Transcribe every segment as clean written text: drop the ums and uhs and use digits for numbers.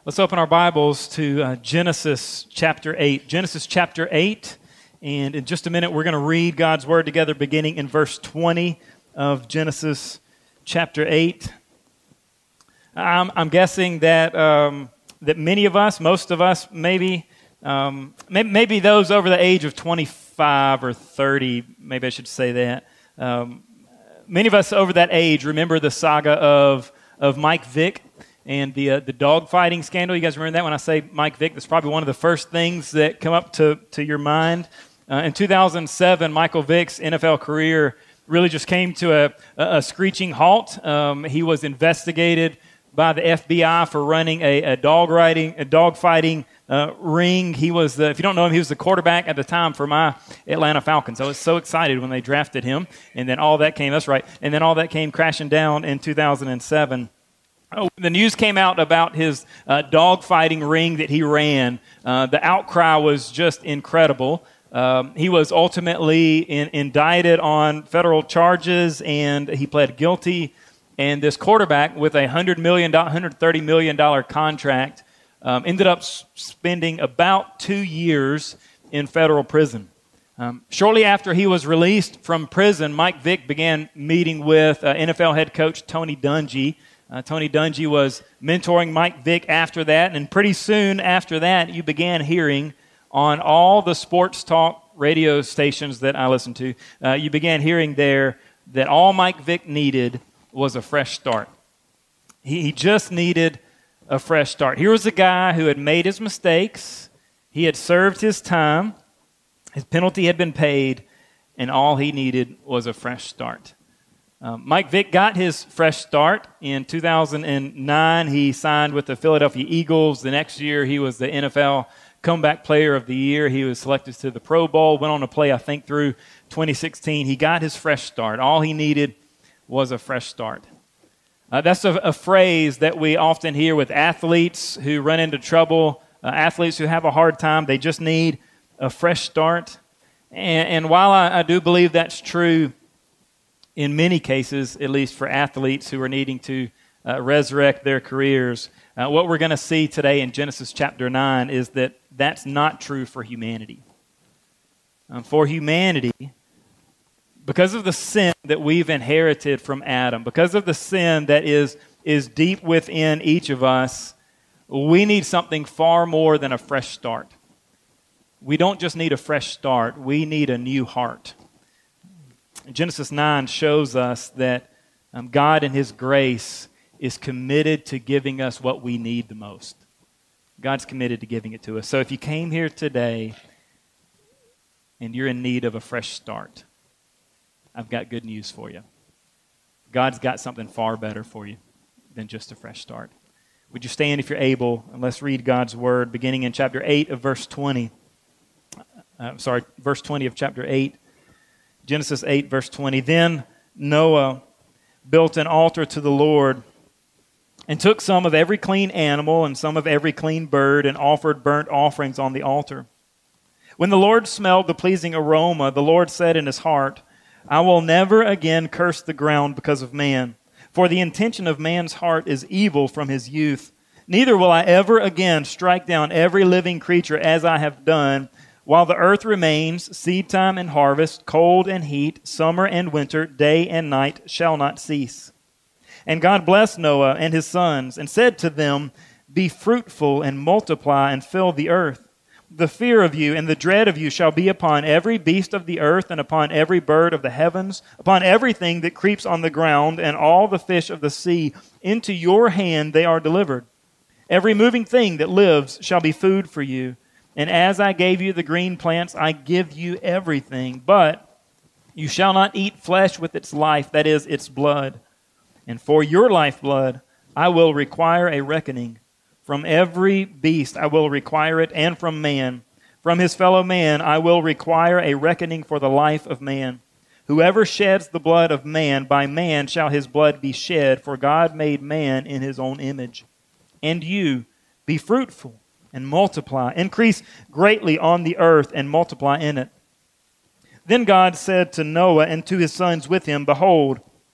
Let's open our Bibles to Genesis chapter 8. Genesis chapter 8, and in just a minute we're going to read God's Word together beginning in verse 20 of Genesis chapter 8. I'm guessing that that many of us, most of us, maybe those over the age of 25 or 30, maybe I should say that. Many of us over that age remember the saga of Mike Vick and the dog fighting scandal. You guys remember that? When I say Mike Vick, that's probably one of the first things that come up to your mind. In 2007, Michael Vick's NFL career really just came to a screeching halt. He was investigated by the FBI for running a dog fighting ring. He was if you don't know him, he was the quarterback at the time for my Atlanta Falcons. I was so excited when they drafted him, and then all that came crashing down in 2007. The news came out about his dog fighting ring that he ran. The outcry was just incredible. He was ultimately indicted on federal charges, and he pled guilty. And this quarterback with a $130 million contract ended up spending about 2 years in federal prison. Shortly after he was released from prison, Mike Vick began meeting with NFL head coach Tony Dungy. Tony Dungy was mentoring Mike Vick after that, and pretty soon after that, you began hearing on all the sports talk radio stations that I listened to, you began hearing there that all Mike Vick needed was a fresh start. He just needed a fresh start. Here was a guy who had made his mistakes, he had served his time, his penalty had been paid, and all he needed was a fresh start. Mike Vick got his fresh start. In 2009, he signed with the Philadelphia Eagles. The next year, he was the NFL Comeback Player of the Year. He was selected to the Pro Bowl, went on to play, I think, through 2016. He got his fresh start. All he needed was a fresh start. That's a phrase that we often hear with athletes who run into trouble, athletes who have a hard time. They just need a fresh start. And while I do believe that's true, in many cases, at least for athletes who are needing to resurrect their careers, what we're going to see today in Genesis chapter 9 is that that's not true for humanity. For humanity, because of the sin that we've inherited from Adam, because of the sin that is deep within each of us, we need something far more than a fresh start. We don't just need a fresh start, we need a new heart. Genesis 9 shows us that God in His grace is committed to giving us what we need the most. God's committed to giving it to us. So if you came here today and you're in need of a fresh start, I've got good news for you. God's got something far better for you than just a fresh start. Would you stand if you're able, and let's read God's Word beginning in chapter 8 of verse 20. Verse 20 of chapter 8. Genesis 8, verse 20. Then Noah built an altar to the Lord and took some of every clean animal and some of every clean bird and offered burnt offerings on the altar. When the Lord smelled the pleasing aroma, the Lord said in his heart, I will never again curse the ground because of man, for the intention of man's heart is evil from his youth. Neither will I ever again strike down every living creature as I have done. While the earth remains, seed time and harvest, cold and heat, summer and winter, day and night shall not cease. And God blessed Noah and his sons and said to them, Be fruitful and multiply and fill the earth. The fear of you and the dread of you shall be upon every beast of the earth and upon every bird of the heavens, upon everything that creeps on the ground and all the fish of the sea. Into your hand they are delivered. Every moving thing that lives shall be food for you. And as I gave you the green plants, I give you everything. But you shall not eat flesh with its life, that is, its blood. And for your lifeblood, I will require a reckoning. From every beast I will require it, and from man. From his fellow man I will require a reckoning for the life of man. Whoever sheds the blood of man, by man shall his blood be shed, for God made man in his own image. And you, be fruitful and multiply. Increase greatly on the earth and multiply in it. Then God said to Noah and to his sons with him, Behold,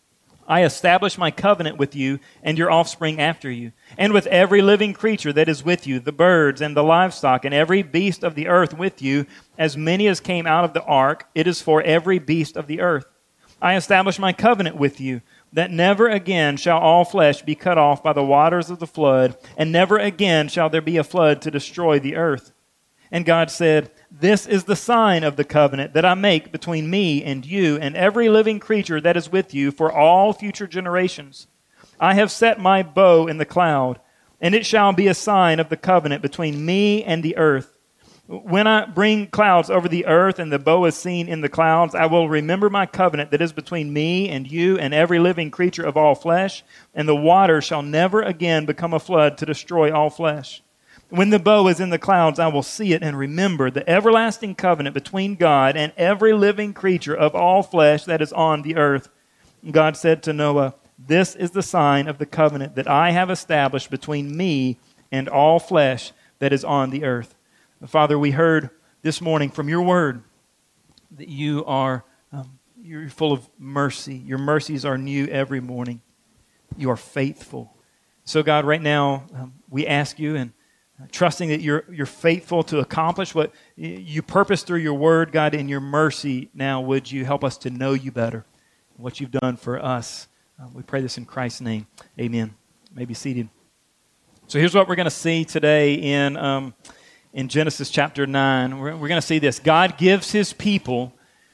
I establish my covenant with you and your offspring after you, and with every living creature that is with you, the birds and the livestock, and every beast of the earth with you, as many as came out of the ark. It is for every beast of the earth. I establish my covenant with you, that never again shall all flesh be cut off by the waters of the flood, and never again shall there be a flood to destroy the earth. And God said, This is the sign of the covenant that I make between me and you and every living creature that is with you for all future generations. I have set my bow in the cloud, and it shall be a sign of the covenant between me and the earth. When I bring clouds over the earth and the bow is seen in the clouds, I will remember my covenant that is between me and you and every living creature of all flesh, and the water shall never again become a flood to destroy all flesh. When the bow is in the clouds, I will see it and remember the everlasting covenant between God and every living creature of all flesh that is on the earth. God said to Noah, This is the sign of the covenant that I have established between me and all flesh that is on the earth. Father, we heard this morning from your word that you are you're full of mercy. Your mercies are new every morning. You are faithful. So God, right now, we ask you, and trusting that you're faithful to accomplish what you purpose through your word, God, in your mercy. Now, would you help us to know you better, what you've done for us. We pray this in Christ's name. Amen. You may be seated. So here's what we're going to see today in Genesis chapter 9. We're going to see this. God gives his people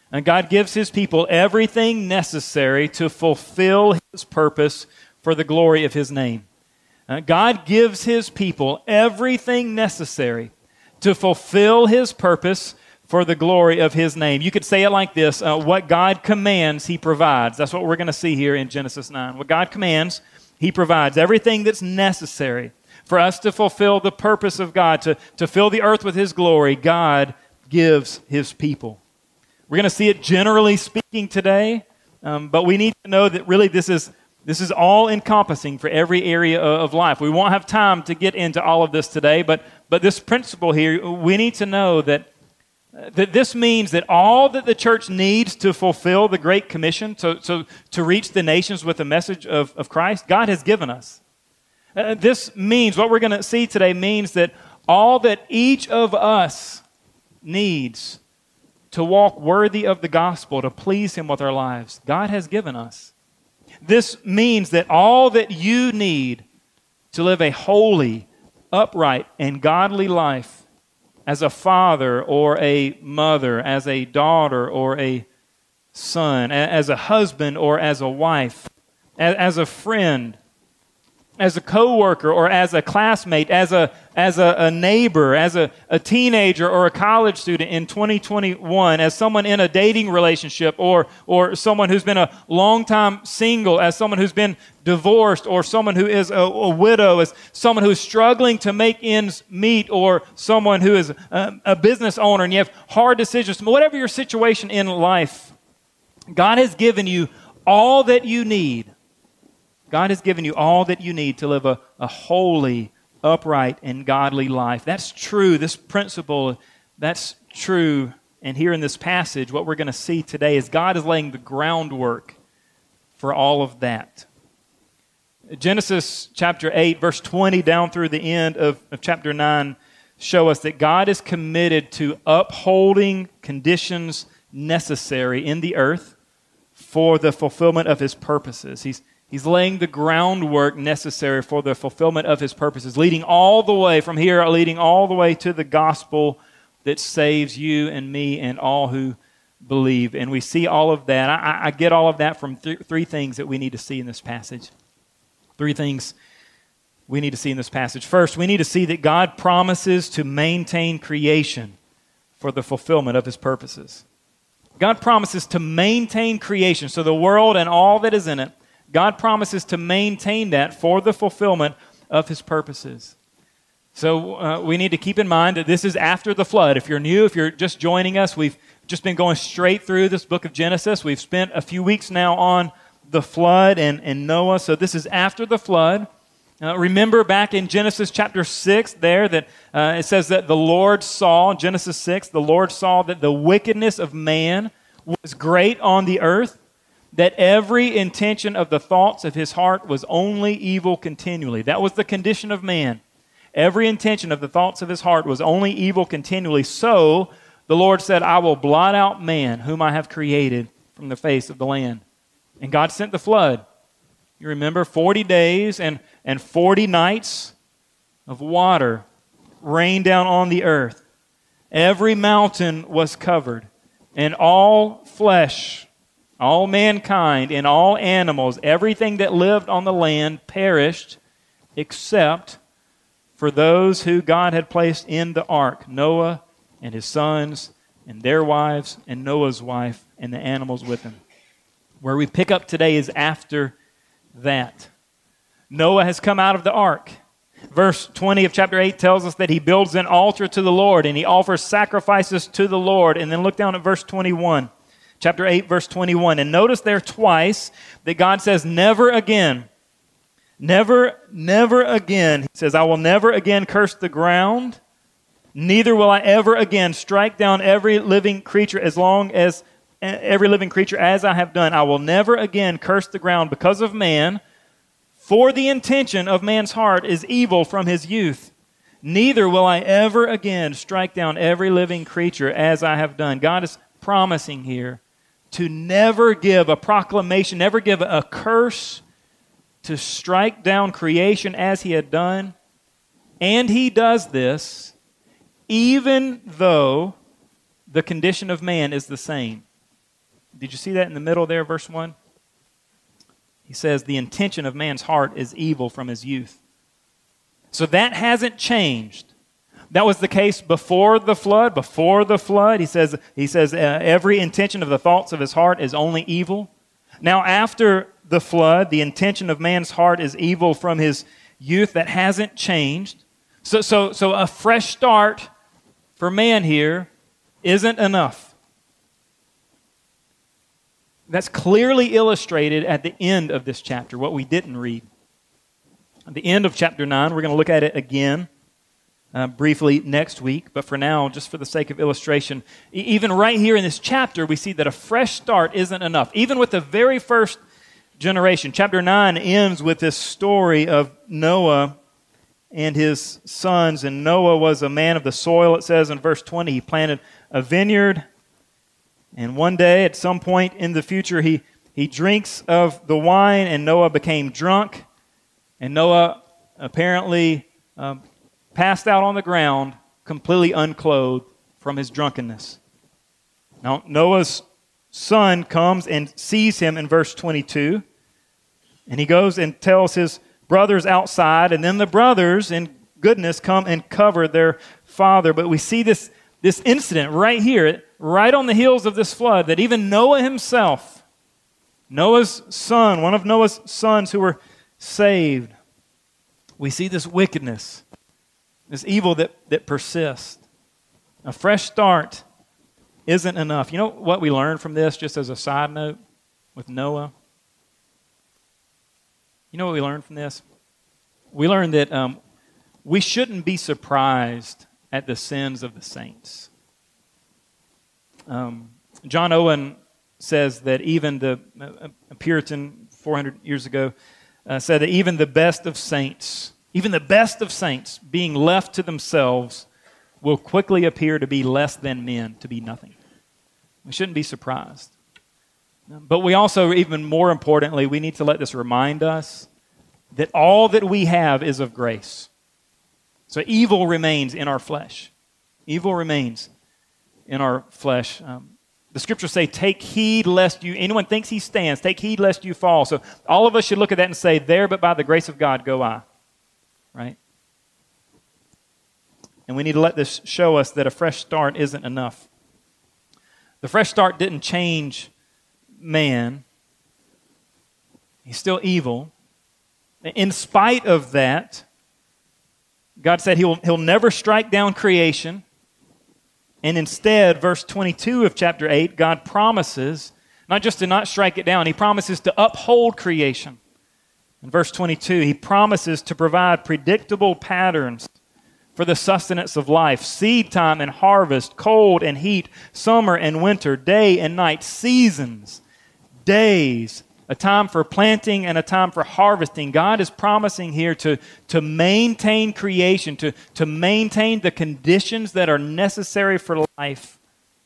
everything necessary to fulfill his purpose for the glory of his name. God gives his people everything necessary to fulfill his purpose for the glory of his name. You could say it like this, what God commands, he provides. That's what we're going to see here in Genesis 9. What God commands, he provides. Everything that's necessary for us to fulfill the purpose of God, to fill the earth with his glory, God gives his people. We're going to see it generally speaking today, but we need to know that really this is all-encompassing for every area of life. We won't have time to get into all of this today, but this principle here, we need to know that this means that all that the church needs to fulfill the Great Commission, to reach the nations with the message of Christ, God has given us. This means, what we're going to see today means that all that each of us needs to walk worthy of the gospel, to please him with our lives, God has given us. This means that all that you need to live a holy, upright, and godly life as a father or a mother, as a daughter or a son, as a husband or as a wife, as a friend, as a coworker or as a classmate, as a neighbor, as a teenager or a college student in 2021, as someone in a dating relationship or someone who's been a long time single, as someone who's been divorced or someone who is a widow, as someone who is struggling to make ends meet, or someone who is a business owner and you have hard decisions. Whatever your situation in life, God has given you all that you need. God has given you all that you need to live a holy, upright, and godly life. That's true. This principle, that's true. And here in this passage, what we're going to see today is God is laying the groundwork for all of that. Genesis chapter 8, verse 20 down through the end of chapter 9 show us that God is committed to upholding conditions necessary in the earth for the fulfillment of his purposes. He's laying the groundwork necessary for the fulfillment of his purposes, leading all the way from here, leading all the way to the gospel that saves you and me and all who believe. And we see all of that. I get all of that from three things that we need to see in this passage. Three things we need to see in this passage. First, we need to see that God promises to maintain creation for the fulfillment of his purposes. God promises to maintain creation, so the world and all that is in it, God promises to maintain that for the fulfillment of his purposes. So we need to keep in mind that this is after the flood. If you're new, if you're just joining us, we've just been going straight through this book of Genesis. We've spent a few weeks now on the flood and Noah. So this is after the flood. Remember back in Genesis chapter 6 there that it says that the Lord saw, Genesis 6, the Lord saw that the wickedness of man was great on the earth, that every intention of the thoughts of his heart was only evil continually. That was the condition of man. Every intention of the thoughts of his heart was only evil continually. So the Lord said, I will blot out man, whom I have created from the face of the land. And God sent the flood. You remember, 40 days and 40 nights of water rained down on the earth. Every mountain was covered, and all flesh, all mankind, and all animals, everything that lived on the land perished, except for those who God had placed in the ark, Noah and his sons and their wives and Noah's wife and the animals with him. Where we pick up today is after that. Noah has come out of the ark. Verse 20 of chapter 8 tells us that he builds an altar to the Lord and he offers sacrifices to the Lord. And then look down at verse 21. Chapter 8, verse 21. And notice there twice that God says, never again. Never again. He says, I will never again curse the ground, neither will I ever again strike down every living creature as I have done. I will never again curse the ground because of man, for the intention of man's heart is evil from his youth. Neither will I ever again strike down every living creature as I have done. God is promising here to never give a proclamation, never give a curse, to strike down creation as he had done. And he does this even though the condition of man is the same. Did you see that in the middle there, verse 1? He says, the intention of man's heart is evil from his youth. So that hasn't changed. That was the case before the flood. Before the flood, he says, every intention of the thoughts of his heart is only evil. Now, after the flood, the intention of man's heart is evil from his youth. That hasn't changed. So a fresh start for man here isn't enough. That's clearly illustrated at the end of this chapter, what we didn't read. At the end of chapter 9, we're going to look at it again briefly next week. But for now, just for the sake of illustration, even right here in this chapter, we see that a fresh start isn't enough. Even with the very first generation. Chapter 9 ends with this story of Noah and his sons. And Noah was a man of the soil, it says in verse 20. He planted a vineyard. And one day, at some point in the future, he drinks of the wine, and Noah became drunk. And Noah apparently passed out on the ground, completely unclothed from his drunkenness. Now, Noah's son comes and sees him in verse 22. And he goes and tells his brothers outside. And then the brothers, in goodness, come and cover their father. But we see this incident right here, right on the heels of this flood, that even Noah himself, Noah's son, one of Noah's sons who were saved, we see this wickedness, this evil that persists. A fresh start isn't enough. You know what we learned from this, just as a side note, with Noah? You know what we learned from this? We learned that we shouldn't be surprised at the sins of the saints. John Owen says that even a Puritan 400 years ago said that even the best of saints being left to themselves will quickly appear to be less than men, to be nothing. We shouldn't be surprised. But we also, even more importantly, we need to let this remind us that all that we have is of grace. So evil remains in our flesh. Evil remains in our flesh. The scriptures say, take heed lest anyone thinks he stands, take heed lest you fall. So all of us should look at that and say, there but by the grace of God go I. Right? And we need to let this show us that a fresh start isn't enough. The fresh start didn't change man. He's still evil. In spite of that, God said he'll never strike down creation. And instead, verse 22 of chapter 8, God promises not just to not strike it down, he promises to uphold creation. In verse 22, he promises to provide predictable patterns for the sustenance of life, seed time and harvest, cold and heat, summer and winter, day and night, seasons, days, a time for planting and a time for harvesting. God is promising here to maintain creation, to maintain the conditions that are necessary for life.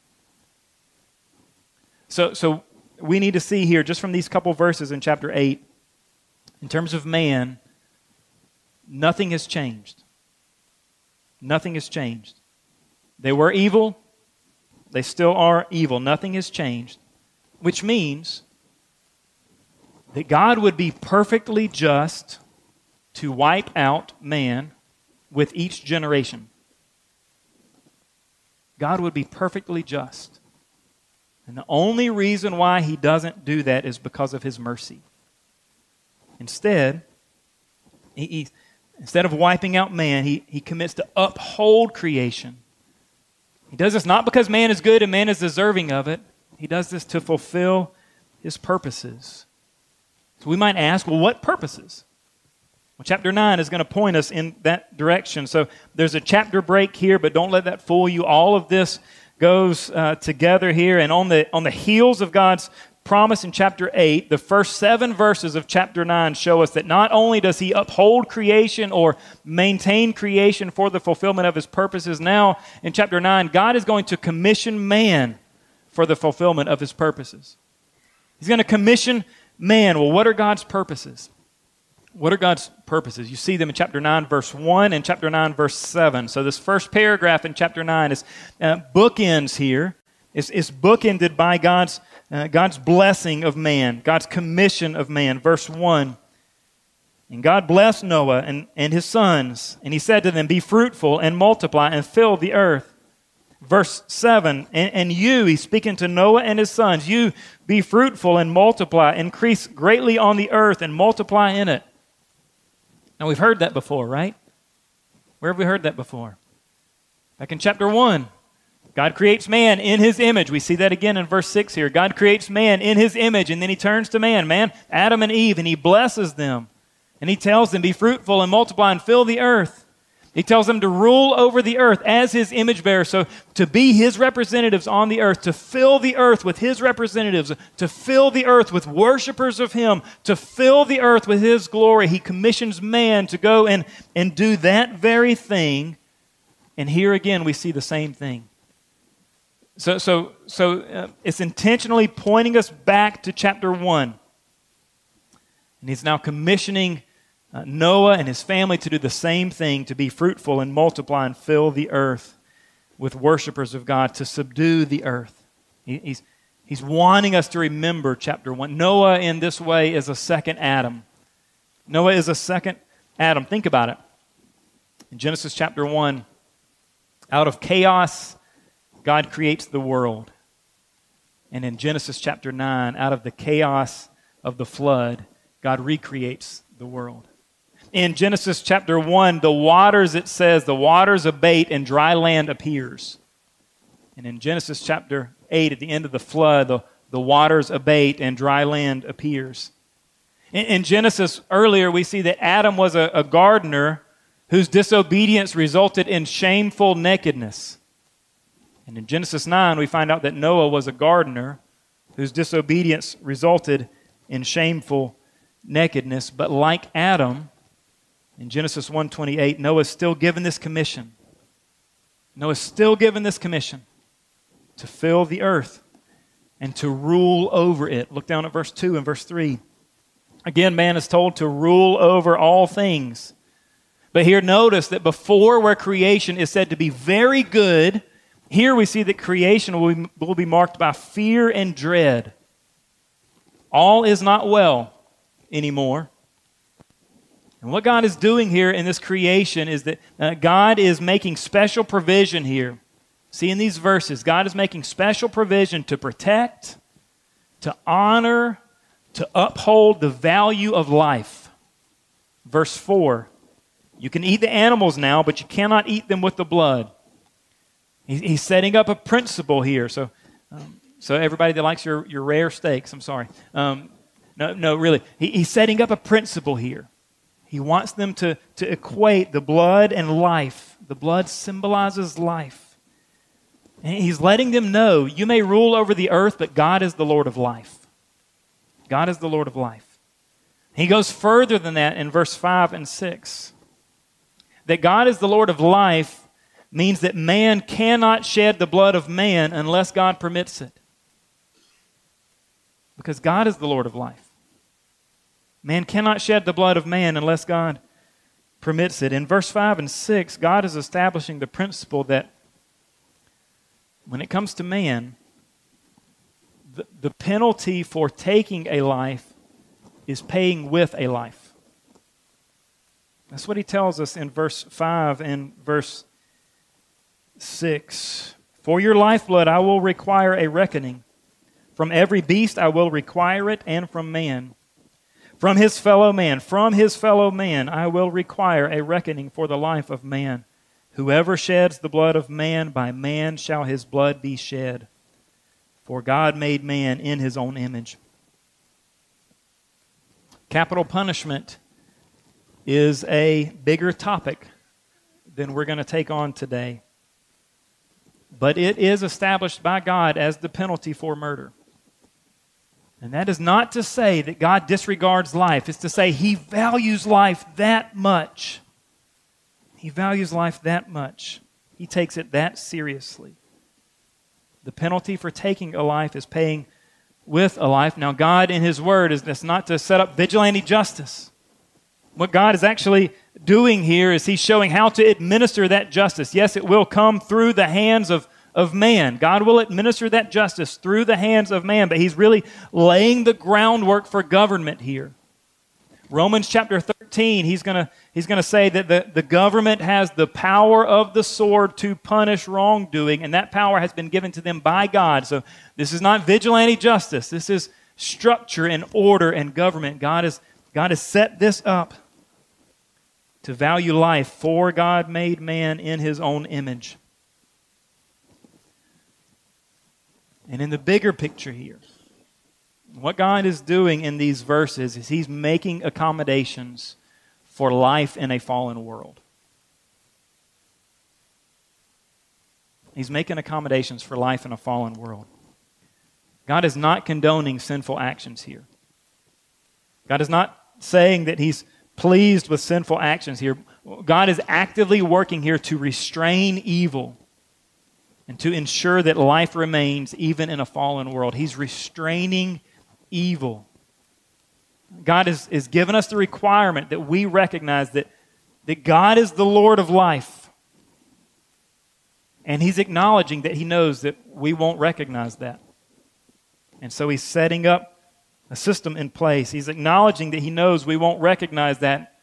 So we need to see here, just from these couple verses in chapter 8, in terms of man, nothing has changed. Nothing has changed. They were evil. They still are evil. Nothing has changed. Which means that God would be perfectly just to wipe out man with each generation. God would be perfectly just. And the only reason why he doesn't do that is because of his mercy. Instead, instead of wiping out man, he commits to uphold creation. He does this not because man is good and man is deserving of it. He does this to fulfill his purposes. So we might ask, well, what purposes? Well, chapter 9 is going to point us in that direction. So there's a chapter break here, but don't let that fool you. All of this goes together here. And on the heels of God's promise in chapter 8, the first 7 verses of chapter 9 show us that not only does he uphold creation or maintain creation for the fulfillment of his purposes, now in chapter 9, God is going to commission man for the fulfillment of his purposes. He's going to commission man. Well, what are God's purposes? What are God's purposes? You see them in chapter 9, verse 1 and chapter 9, verse 7. So this first paragraph in chapter 9 is bookends here. It's bookended by God's blessing of man, God's commission of man. Verse 1, and God blessed Noah and his sons, and he said to them, be fruitful and multiply and fill the earth. Verse 7, and you, he's speaking to Noah and his sons, you be fruitful and multiply, increase greatly on the earth and multiply in it. Now we've heard that before, right? Where have we heard that before? Back in chapter 1. God creates man in his image. We see that again in verse 6 here. God creates man in his image, and then he turns to man, Adam and Eve, and he blesses them. And he tells them, be fruitful and multiply and fill the earth. He tells them to rule over the earth as his image bearer, so to be his representatives on the earth, to fill the earth with his representatives, to fill the earth with worshipers of him, to fill the earth with his glory. He commissions man to go and do that very thing. And here again we see the same thing. So it's intentionally pointing us back to chapter 1. And he's now commissioning Noah and his family to do the same thing, to be fruitful and multiply and fill the earth with worshipers of God, to subdue the earth. He's wanting us to remember chapter 1. Noah in this way is a second Adam. Noah is a second Adam. Think about it. In Genesis chapter 1, out of chaos, God creates the world. And in Genesis chapter 9, out of the chaos of the flood, God recreates the world. In Genesis chapter 1, the waters, it says, the waters abate and dry land appears. And in Genesis chapter 8, at the end of the flood, the waters abate and dry land appears. In Genesis earlier, we see that Adam was a gardener whose disobedience resulted in shameful nakedness. And in Genesis 9, we find out that Noah was a gardener whose disobedience resulted in shameful nakedness. But like Adam, in Genesis 1:28, Noah's still given this commission. Noah's still given this commission to fill the earth and to rule over it. Look down at verse 2 and verse 3. Again, man is told to rule over all things. But here notice that before where creation is said to be very good, here we see that creation will be marked by fear and dread. All is not well anymore. And what God is doing here in this creation is that God is making special provision here. See in these verses, God is making special provision to protect, to honor, to uphold the value of life. Verse 4, you can eat the animals now, but you cannot eat them with the blood. He's setting up a principle here. So everybody that likes your rare steaks, I'm sorry. No, really. He's setting up a principle here. He wants them to equate the blood and life. The blood symbolizes life. And he's letting them know, you may rule over the earth, but God is the Lord of life. God is the Lord of life. He goes further than that in verse 5 and 6. That God is the Lord of life means that man cannot shed the blood of man unless God permits it. Because God is the Lord of life. Man cannot shed the blood of man unless God permits it. In verse 5 and 6, God is establishing the principle that when it comes to man, the penalty for taking a life is paying with a life. That's what he tells us in verse 5 and verse 6. For your lifeblood I will require a reckoning. From every beast I will require it, and from man. From his fellow man I will require a reckoning for the life of man. Whoever sheds the blood of man, by man shall his blood be shed. For God made man in his own image. Capital punishment is a bigger topic than we're going to take on today. But it is established by God as the penalty for murder. And that is not to say that God disregards life. It's to say He values life that much. He values life that much. He takes it that seriously. The penalty for taking a life is paying with a life. Now, God in His Word is not to set up vigilante justice. What God is actually doing here is He's showing how to administer that justice. Yes, it will come through the hands of man. God will administer that justice through the hands of man, but He's really laying the groundwork for government here. Romans chapter 13, he's going to say that the government has the power of the sword to punish wrongdoing, and that power has been given to them by God. So this is not vigilante justice. This is structure and order and government. God has set this up to value life, for God made man in His own image. And in the bigger picture here, what God is doing in these verses is He's making accommodations for life in a fallen world. He's making accommodations for life in a fallen world. God is not condoning sinful actions here. God is not saying that He's pleased with sinful actions here. God is actively working here to restrain evil and to ensure that life remains even in a fallen world. He's restraining evil. God is given us the requirement that we recognize that God is the Lord of life. And He's acknowledging that He knows that we won't recognize that. And so He's setting up a system in place. He's acknowledging that He knows we won't recognize that.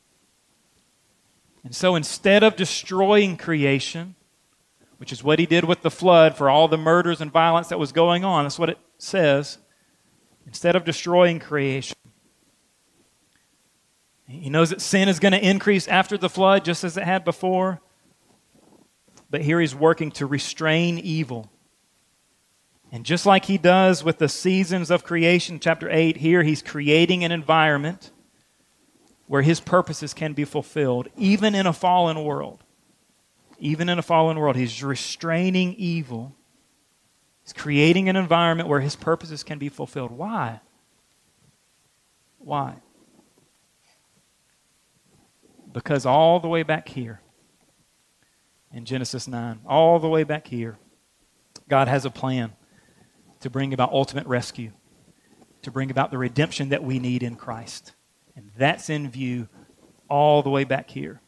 And so instead of destroying creation, which is what He did with the flood for all the murders and violence that was going on, that's what it says. Instead of destroying creation, He knows that sin is going to increase after the flood just as it had before. But here He's working to restrain evil. And just like He does with the seasons of creation, chapter 8, here He's creating an environment where His purposes can be fulfilled, even in a fallen world. Even in a fallen world, He's restraining evil. He's creating an environment where His purposes can be fulfilled. Why? Why? Because all the way back here, in Genesis 9, all the way back here, God has a plan to bring about ultimate rescue, to bring about the redemption that we need in Christ. And that's in view all the way back here.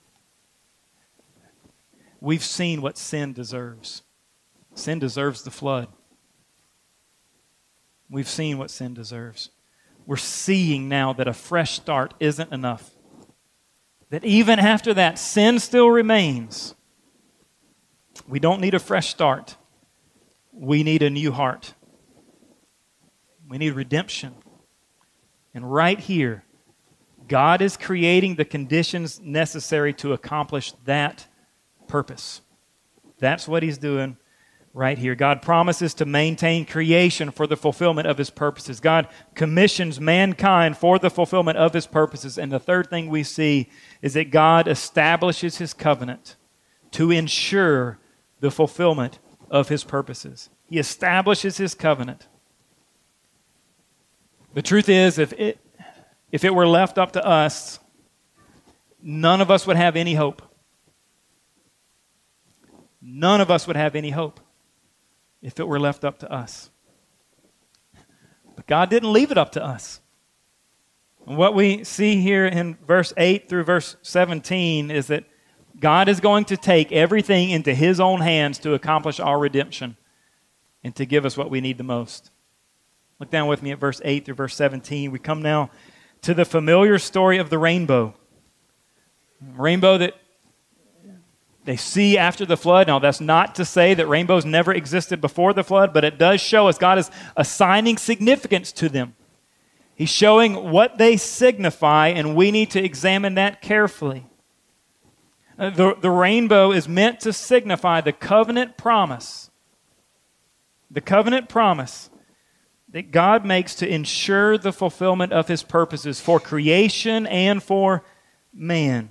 We've seen what sin deserves. Sin deserves the flood. We've seen what sin deserves. We're seeing now that a fresh start isn't enough. That even after that, sin still remains. We don't need a fresh start. We need a new heart. We need redemption. And right here, God is creating the conditions necessary to accomplish that purpose. That's what He's doing right here. God promises to maintain creation for the fulfillment of His purposes. God commissions mankind for the fulfillment of His purposes. And the third thing we see is that God establishes His covenant to ensure the fulfillment of His purposes. He establishes His covenant. The truth is, if it were left up to us, none of us would have any hope. None of us would have any hope if it were left up to us. But God didn't leave it up to us. And what we see here in verse 8 through verse 17 is that God is going to take everything into His own hands to accomplish our redemption and to give us what we need the most. Look down with me at verse 8 through verse 17. We come now to the familiar story of the rainbow. Rainbow that they see after the flood. Now, that's not to say that rainbows never existed before the flood, but it does show us God is assigning significance to them. He's showing what they signify, and we need to examine that carefully. The rainbow is meant to signify the covenant promise. The covenant promise that God makes to ensure the fulfillment of His purposes for creation and for man.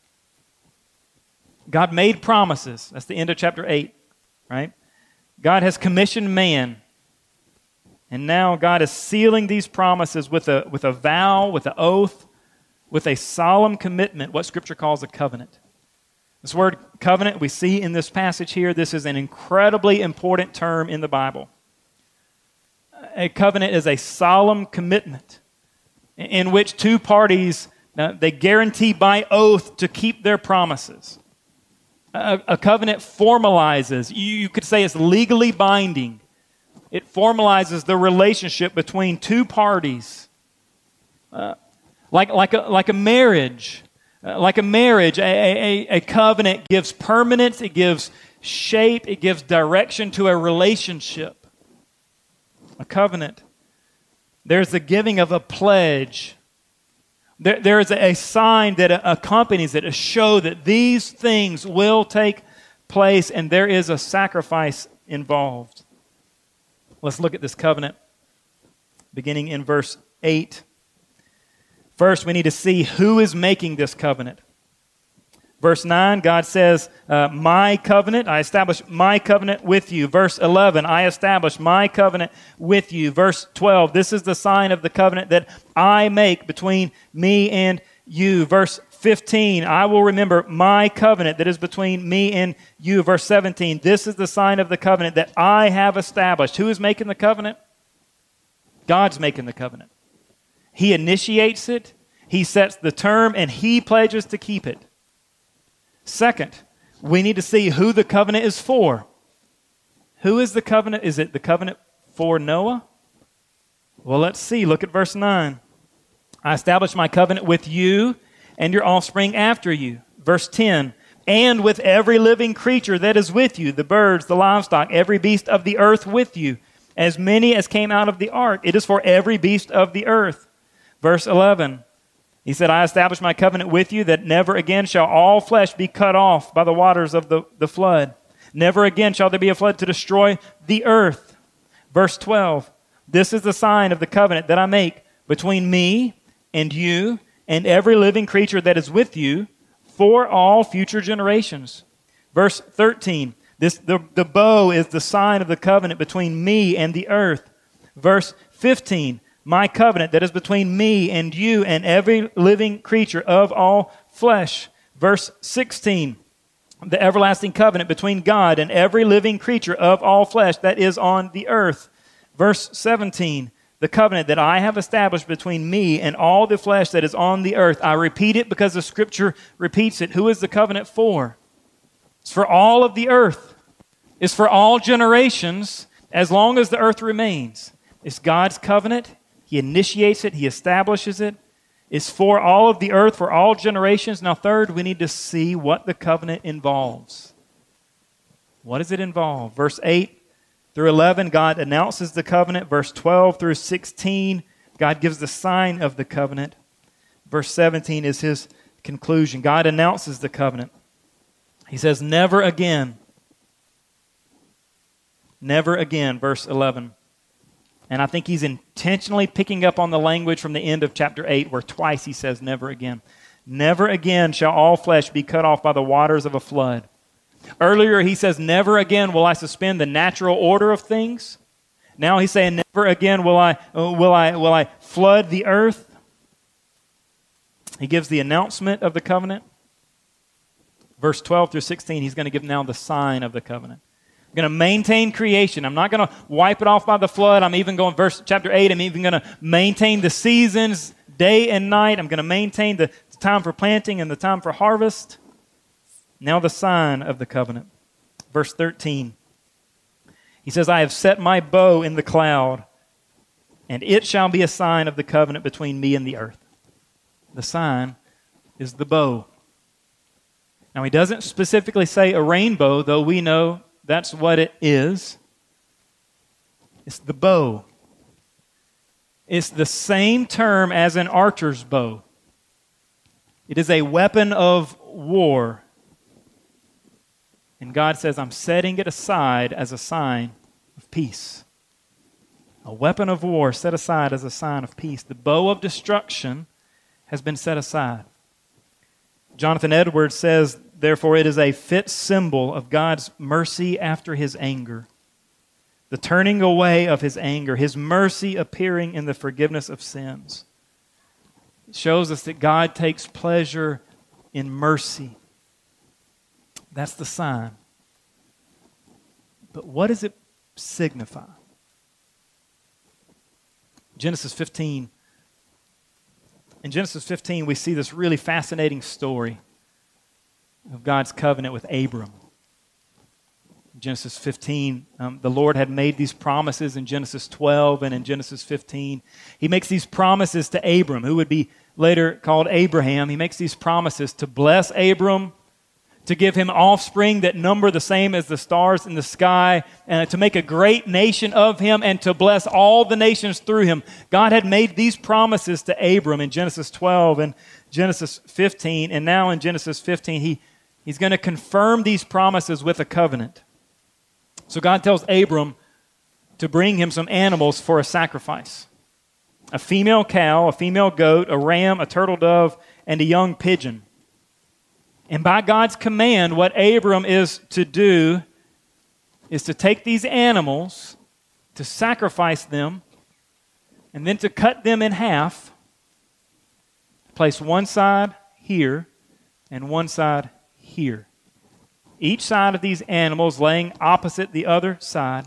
God made promises. That's the end of chapter 8, right? God has commissioned man. And now God is sealing these promises with a vow, with an oath, with a solemn commitment, what Scripture calls a covenant. This word covenant we see in this passage here. This is an incredibly important term in the Bible. A covenant is a solemn commitment in which two parties, they guarantee by oath to keep their promises. A covenant formalizes, you could say it's legally binding. It formalizes the relationship between two parties. Like a marriage. Like a marriage, a covenant gives permanence, it gives shape, it gives direction to a relationship. A covenant. There's the giving of a pledge. There is a sign that accompanies it, a show that these things will take place, and there is a sacrifice involved. Let's look at this covenant, beginning in verse 8. First, we need to see who is making this covenant. Verse 9, God says, my covenant, I establish my covenant with you. Verse 11, I establish my covenant with you. Verse 12, this is the sign of the covenant that I make between me and you. Verse 15, I will remember my covenant that is between me and you. Verse 17, this is the sign of the covenant that I have established. Who is making the covenant? God's making the covenant. He initiates it, He sets the term, and He pledges to keep it. Second, we need to see who the covenant is for. Who is the covenant? Is it the covenant for Noah? Well, let's see. Look at verse 9. I establish my covenant with you and your offspring after you. Verse 10, and with every living creature that is with you, the birds, the livestock, every beast of the earth with you, as many as came out of the ark. It is for every beast of the earth. Verse 11, He said, I establish my covenant with you that never again shall all flesh be cut off by the waters of the flood. Never again shall there be a flood to destroy the earth. Verse 12, this is the sign of the covenant that I make between me and you and every living creature that is with you for all future generations. Verse 13, the bow is the sign of the covenant between me and the earth. Verse 15, my covenant that is between me and you and every living creature of all flesh. Verse 16, the everlasting covenant between God and every living creature of all flesh that is on the earth. Verse 17, the covenant that I have established between me and all the flesh that is on the earth. I repeat it because the Scripture repeats it. Who is the covenant for? It's for all of the earth. It's for all generations as long as the earth remains. It's God's covenant. He initiates it. He establishes it. It's for all of the earth, for all generations. Now, third, we need to see what the covenant involves. What does it involve? Verse 8 through 11, God announces the covenant. Verse 12 through 16, God gives the sign of the covenant. Verse 17 is His conclusion. God announces the covenant. He says, never again. Never again, verse 11. And I think He's intentionally picking up on the language from the end of chapter 8 where twice He says never again. Never again shall all flesh be cut off by the waters of a flood. Earlier He says, never again will I suspend the natural order of things. Now he's saying, never again will I flood the earth. He gives the announcement of the covenant. Verse 12 through 16, he's going to give now the sign of the covenant. I'm going to maintain creation. I'm not going to wipe it off by the flood. I'm even going, chapter 8, I'm even going to maintain the seasons, day and night. I'm going to maintain the time for planting and the time for harvest. Now the sign of the covenant. Verse 13, he says, I have set my bow in the cloud, and it shall be a sign of the covenant between me and the earth. The sign is the bow. Now, he doesn't specifically say a rainbow, though we know that's what it is. It's the bow. It's the same term as an archer's bow. It is a weapon of war. And God says, I'm setting it aside as a sign of peace. A weapon of war set aside as a sign of peace. The bow of destruction has been set aside. Jonathan Edwards says, therefore, it is a fit symbol of God's mercy after his anger, the turning away of his anger, his mercy appearing in the forgiveness of sins. It shows us that God takes pleasure in mercy. That's the sign. But what does it signify? Genesis 15. In Genesis 15, we see this really fascinating story of God's covenant with Abram. In Genesis 15, the Lord had made these promises in Genesis 12 and in Genesis 15. He makes these promises to Abram, who would be later called Abraham. He makes these promises to bless Abram, to give him offspring that number the same as the stars in the sky, and to make a great nation of him, and to bless all the nations through him. God had made these promises to Abram in Genesis 12 and Genesis 15, and now in Genesis 15, he's going to confirm these promises with a covenant. So God tells Abram to bring him some animals for a sacrifice. A female cow, a female goat, a ram, a turtle dove, and a young pigeon. And by God's command, what Abram is to do is to take these animals, to sacrifice them, and then to cut them in half, place one side here and one side here. Each side of these animals laying opposite the other side.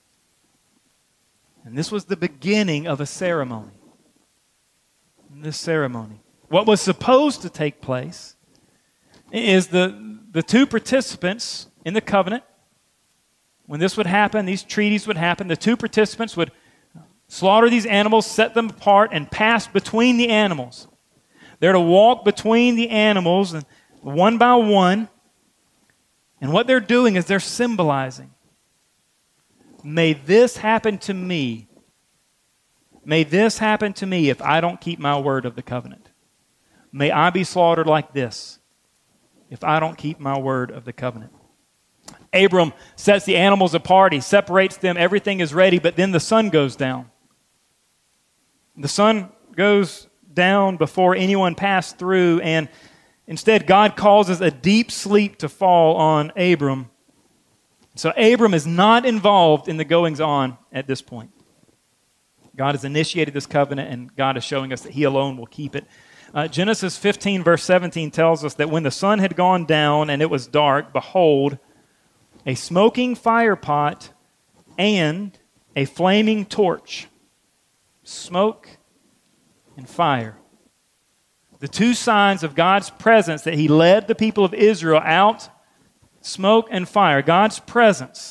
And this was the beginning of a ceremony. This ceremony. What was supposed to take place is the two participants in the covenant. When this would happen, these treaties would happen, the two participants would slaughter these animals, set them apart, and pass between the animals. They're to walk between the animals one by one. And what they're doing is they're symbolizing, may this happen to me. May this happen to me if I don't keep my word of the covenant. May I be slaughtered like this if I don't keep my word of the covenant. Abram sets the animals apart. He separates them. Everything is ready, but then the sun goes down. The sun goes down before anyone passed through, and instead God causes a deep sleep to fall on Abram. So Abram is not involved in the goings-on at this point. God has initiated this covenant, and God is showing us that He alone will keep it. Genesis 15, verse 17 tells us that when the sun had gone down and it was dark, behold, a smoking fire pot and a flaming torch. Smoke and fire. The two signs of God's presence that He led the people of Israel out, smoke and fire. God's presence.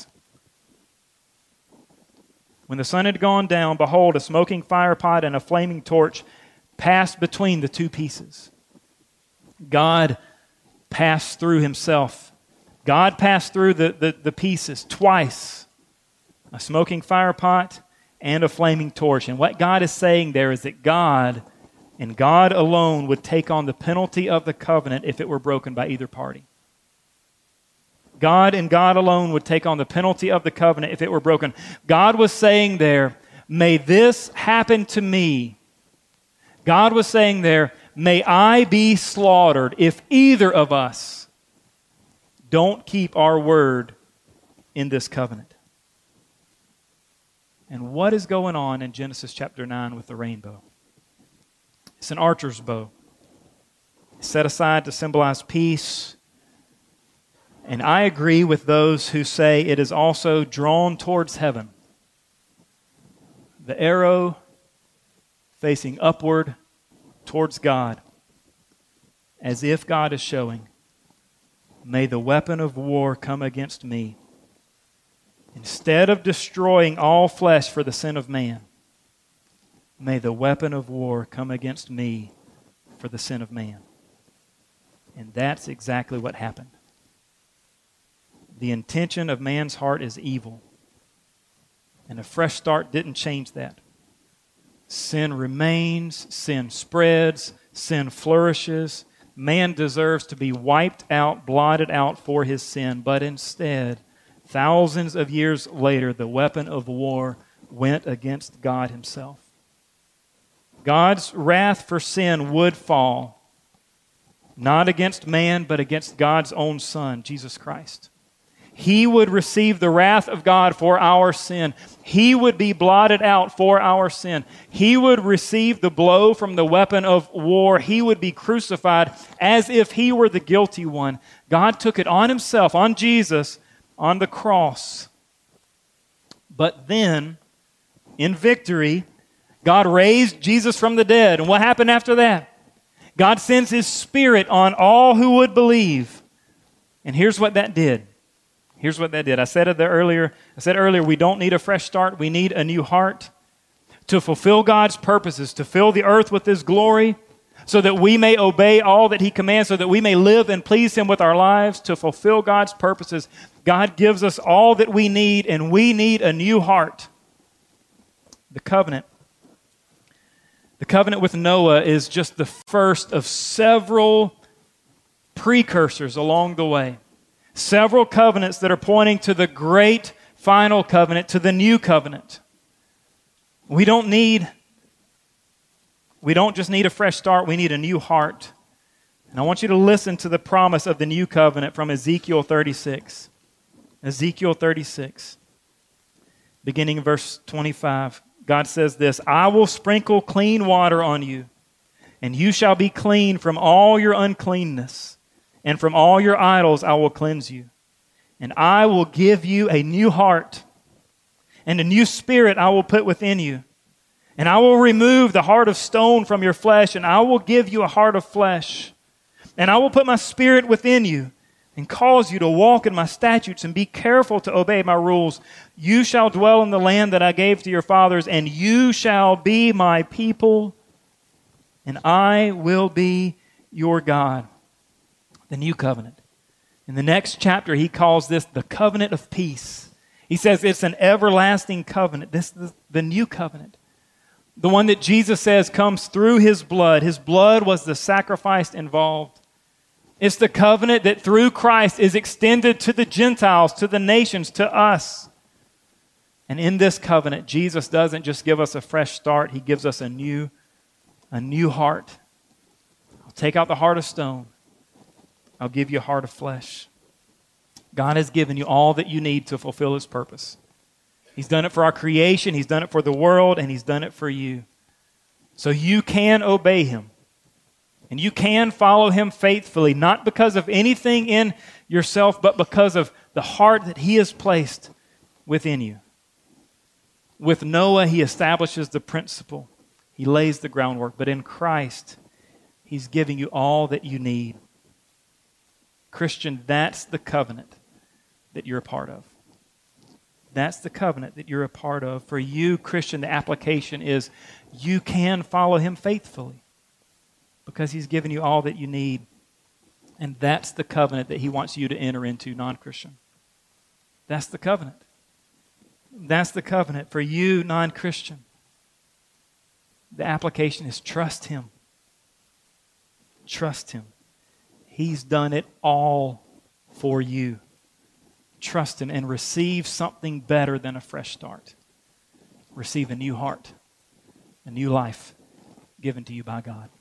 When the sun had gone down, behold, a smoking fire pot and a flaming torch passed between the two pieces. God passed through Himself. God passed through the pieces twice. A smoking fire pot and a flaming torch. And what God is saying there is that God and God alone would take on the penalty of the covenant if it were broken by either party. God and God alone would take on the penalty of the covenant if it were broken. God was saying there, may this happen to me. God was saying there, may I be slaughtered if either of us don't keep our word in this covenant. And what is going on in Genesis chapter 9 with the rainbow? It's an archer's bow. It's set aside to symbolize peace. And I agree with those who say it is also drawn towards heaven. The arrow facing upward towards God, as if God is showing, may the weapon of war come against me. Instead of destroying all flesh for the sin of man, may the weapon of war come against me for the sin of man. And that's exactly what happened. The intention of man's heart is evil. And a fresh start didn't change that. Sin remains, sin spreads, sin flourishes. Man deserves to be wiped out, blotted out for his sin. But instead, thousands of years later, the weapon of war went against God himself. God's wrath for sin would fall, not against man, but against God's own Son, Jesus Christ. He would receive the wrath of God for our sin. He would be blotted out for our sin. He would receive the blow from the weapon of war. He would be crucified as if he were the guilty one. God took it on himself, on Jesus, on the cross. But then, in victory, God raised Jesus from the dead. And what happened after that? God sends his Spirit on all who would believe. And here's what that did. Here's what that did. I said earlier, we don't need a fresh start. We need a new heart to fulfill God's purposes, to fill the earth with his glory, so that we may obey all that he commands, so that we may live and please him with our lives, to fulfill God's purposes. God gives us all that we need, and we need a new heart. The covenant with Noah is just the first of several precursors along the way. Several covenants that are pointing to the great final covenant, to the new covenant. We don't just need a fresh start, we need a new heart. And I want you to listen to the promise of the new covenant from Ezekiel 36. Ezekiel 36, beginning in verse 25. God says this, I will sprinkle clean water on you, and you shall be clean from all your uncleanness. And from all your idols I will cleanse you. And I will give you a new heart. And a new spirit I will put within you. And I will remove the heart of stone from your flesh. And I will give you a heart of flesh. And I will put my spirit within you. And cause you to walk in my statutes. And be careful to obey my rules. You shall dwell in the land that I gave to your fathers. And you shall be my people. And I will be your God. The new covenant. In the next chapter, he calls this the covenant of peace. He says it's an everlasting covenant. This is the new covenant. The one that Jesus says comes through his blood. His blood was the sacrifice involved. It's the covenant that through Christ is extended to the Gentiles, to the nations, to us. And in this covenant, Jesus doesn't just give us a fresh start. He gives us a new heart. I'll take out the heart of stone. I'll give you a heart of flesh. God has given you all that you need to fulfill his purpose. He's done it for our creation, he's done it for the world, and he's done it for you. So you can obey him. And you can follow him faithfully, not because of anything in yourself, but because of the heart that he has placed within you. With Noah, he establishes the principle. He lays the groundwork. But in Christ, he's giving you all that you need. Christian, that's the covenant that you're a part of. That's the covenant that you're a part of. For you, Christian, the application is you can follow him faithfully because he's given you all that you need. And that's the covenant that he wants you to enter into, non-Christian. That's the covenant. That's the covenant for you, non-Christian. The application is trust him. Trust him. He's done it all for you. Trust him and receive something better than a fresh start. Receive a new heart, a new life given to you by God.